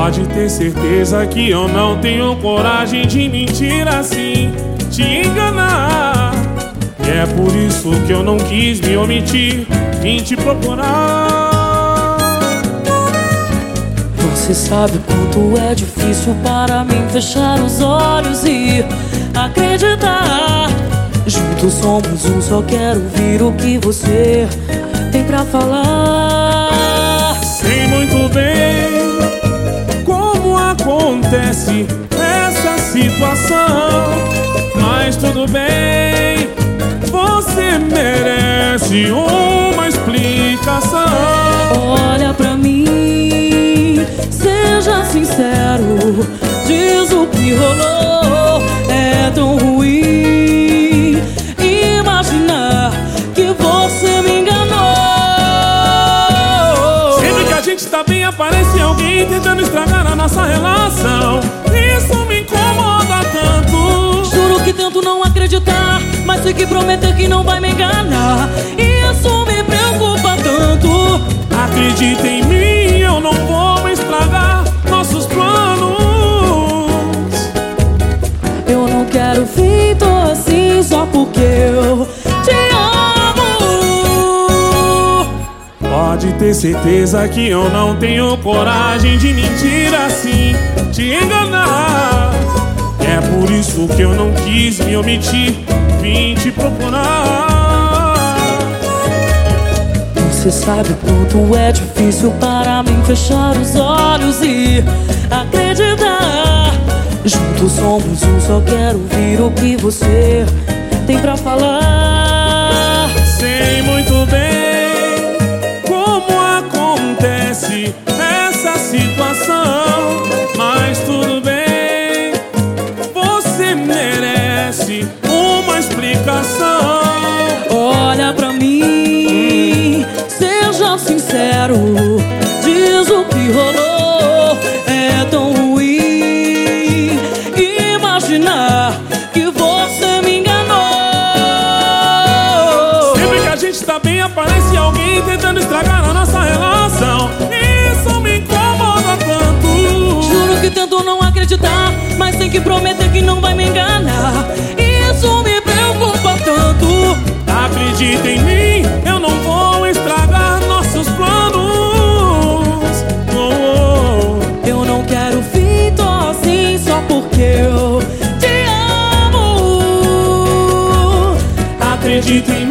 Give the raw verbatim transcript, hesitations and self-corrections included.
Pode ter certeza que eu não tenho coragem de mentir assim, te enganar. E é por isso que eu não quis me omitir, vim te procurar. Você sabe o quanto é difícil para mim fechar os olhos e acreditar. Juntos somos um, só quero ouvir o que você tem pra falar. Sei muito bem como acontece essa situação, mas tudo bem, você merece uma explicação. Olha pra mim, seja sincero, diz o que rolou. É tão ruim imaginar que você me enganou. Sempre que a gente tá bem, aparece alguém tentando estragar a nossa relação. Isso me incomoda tanto. Juro que tento não acreditar, mas sei que prometer que não vai me enganar. Isso me preocupa tanto. Acredita em mim, eu não vou estragar nossos planos. Eu não quero feito assim só porque eu te amo. Pode ter certeza que eu não tenho coragem de mentir assim, te enganar. É por isso que eu não quis me omitir, vim te procurar. Você sabe o quanto é difícil para mim fechar os olhos e acreditar. Juntos somos um, só quero ouvir o que você tem pra falar. Sei muito bem como acontece essa situação, mas tudo bem, você merece uma explicação. Olha pra mim, seja sincero, diz o que rolou. É tão ruim imaginar que você me enganou. Sempre que a gente tá bem, aparece alguém tentando estragar a nossa relação. Isso me incomoda tanto. Juro que tento não acreditar, mas tem que prometer que não vai me enganar. Isso me preocupa tanto. Acredita em mim, eu não vou estragar nossos planos. Oh, oh. Eu não quero feito assim só porque eu te amo. Acredita em